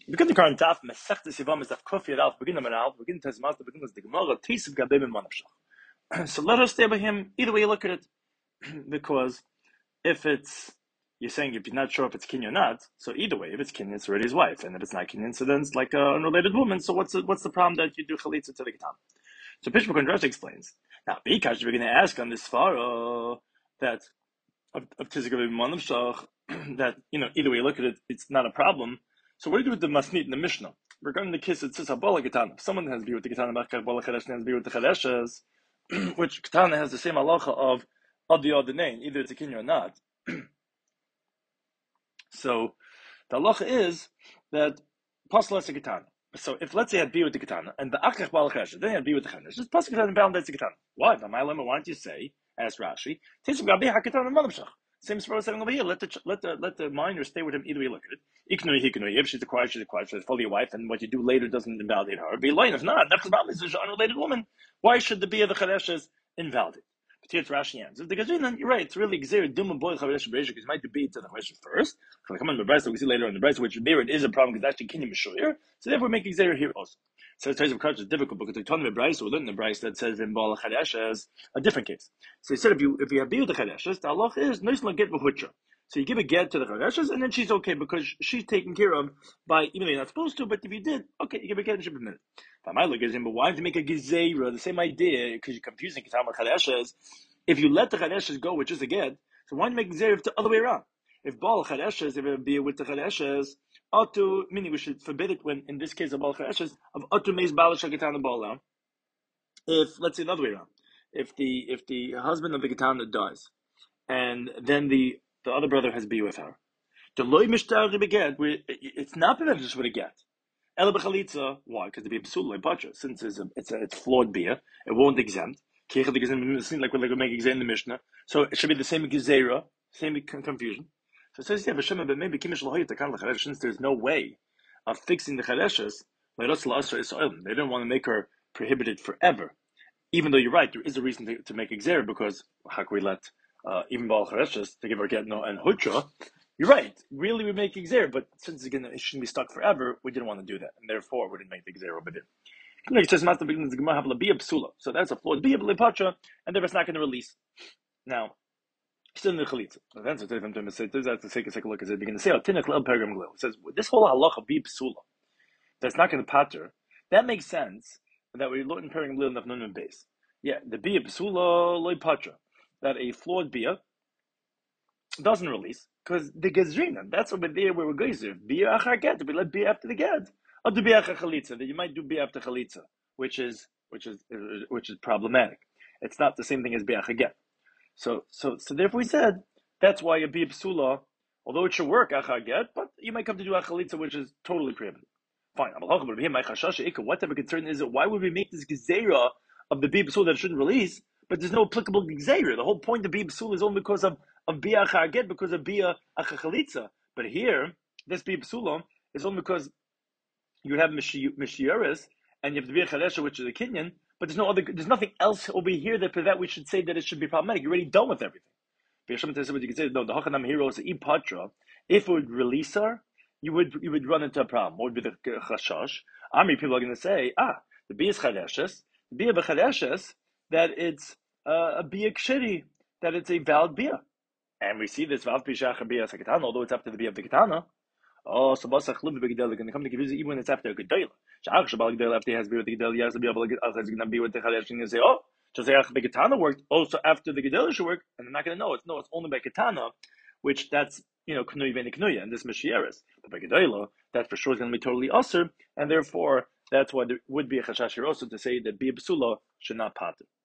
Begin the current daf Masechtas Yevamos daf Kuf Yud Aleph. Begin the Manal. Begin the Tezmas. Begin the Gemara. Tisiv Gabim Manavshach. So let us stay by him. Either way you look at it, because if it's you're saying if you're not sure if it's kinyan or not, so either way, if it's kinyan, it's already his wife, and if it's not kinyan, so then it's like an unrelated woman. So what's the problem that you do chalitza to the Ketan? So Pishma Kondrash explains. Now, because we're going to ask on this far that of Tisiv Gabim Manavshach that either way you look at it, it's not a problem. So what do you do with the masnit in the Mishnah? Regarding the kiss, it's Bola Ketana. If someone has to be with the Ketana, Machkar Bola Cheresh has to be with the Chereshes, which Ketana has the same halacha of the other name, either it's a kinyan or not. So the halacha is that Pasla is a Ketana. So if let's say I had be with the Ketana and the Achach Bola Cheresh, then I had be with the Cheresh, just Pasla Ketana and bound that's the Ketana. Why? Why don't you say, ask Rashi, Tishim Gabi HaKetana Manavshach. Same as saying over here. Let the minor stay with him either way. Look at it. Iknui hiknui. If she's acquired, she's acquired. She's fully a wife, and what you do later doesn't invalidate her. Be line. If not, nefesh is an unrelated woman. Why should the bia of the chareshes invalidate? But here's Rashi answers. The Gazrin, you're right. It's really exer duma boy charesh beresh because it might be to the charesh first. Come on, the Brisa we see later on the Brisa which it is a problem because actually kinyan mishur. So therefore, make exer here also. So it's of course it's difficult because we told the Brisa, we learned the Brisa that says in bala chareshes a different case. So he said if you have bia with the chareshes, the halach is nice get v'hutra. So you give a get to the Chareshes, and then she's okay because she's taken care of by, even though you're not supposed to, but if you did, okay, you give a get and she'll be minute. If I look at him, but why did you make a Gezerah? The same idea, because you're confusing Ketam with Chareshes. If you let the Chareshes go with just a get, so why do you make Gezerah the other way around? If Baal Chareshes, if it be with the Chareshes, Atu, meaning we should forbid it when, in this case of Baal Chareshes, of Atu Meis Baal Shaketana Baal. If, let's say the other way around, if the husband of the Ketana dies, and then the other brother has be with her. The loy mishtar beget, it's not prevented just with a get. Ela b'chalitza, why? Because the be psul loy butcher, since it's flawed beer, it won't exempt. Like we're making in the Mishnah, so it should be the same gezerah, same confusion. So it says, yeah, but maybe since there's no way of fixing the chareshes, they didn't want to make her prohibited forever. Even though you're right, there is a reason to make gezerah because how can we let even Baal Chareshes to give her get no and Hutra? You're right. Really, we make Xer, but since it shouldn't be stuck forever, we didn't want to do that, and therefore we didn't make the Xer over there. So that's a flawed bia b'lepatra, and therefore it's not going to release. Now, still in the chalitza. That's to take a look. Is it begin to say Tinak Lel Pergam Glil? It says this whole halacha bia psula that's not going to pater. That makes sense. That we learn in Pergam Glil enough nun base. Yeah, the bia psula loy patra. That a flawed bia doesn't release because the gezrina. That's over there where we're going to bia achar get. We let bia after the get, or do bia achar chalitza. That you might do bia after chalitza, which is problematic. It's not the same thing as bia achar get. So therefore we said that's why a bia psula, although it should work achar get, but you might come to do achar chalitza, which is totally prohibited. Fine. Whatever concern is it? Why would we make this gezerah of the bia psula that shouldn't release? But there's no applicable gezerah. The whole point of bia psula is only because of bia achar get, because of bia achar chalitza. But here, this bia psula is only because you have mishiuris and you have the bia charesha, which is a kinyan. But there's nothing else over here that for that we should say that it should be problematic. You're already done with everything. You can say no. The hachanam hero is patra. If it would release her, you would run into a problem. What would be the chashash? Army people are going to say, the bia is chareshes, the bia bechareshes, that it's a bia kshiri, that it's a valid bia. And we see this valid bia bia sakatana, although it's after the bia of the katana. Oh, so basach live big going to come to give you even when it's after a gedayla. Shach shabal gedayla after he has bia with the gedayla, he has to be able to going to be with the charesh and say, oh, just say the katana worked. Also after the gedayla should work, and they're not going to know. It's only by katana, which that's knuy v'ni knuya, and this mashieres. But by gedayla, that for sure is going to be totally usher, and therefore that's why there would be a chashash here also to say that bia b'sula should not pater.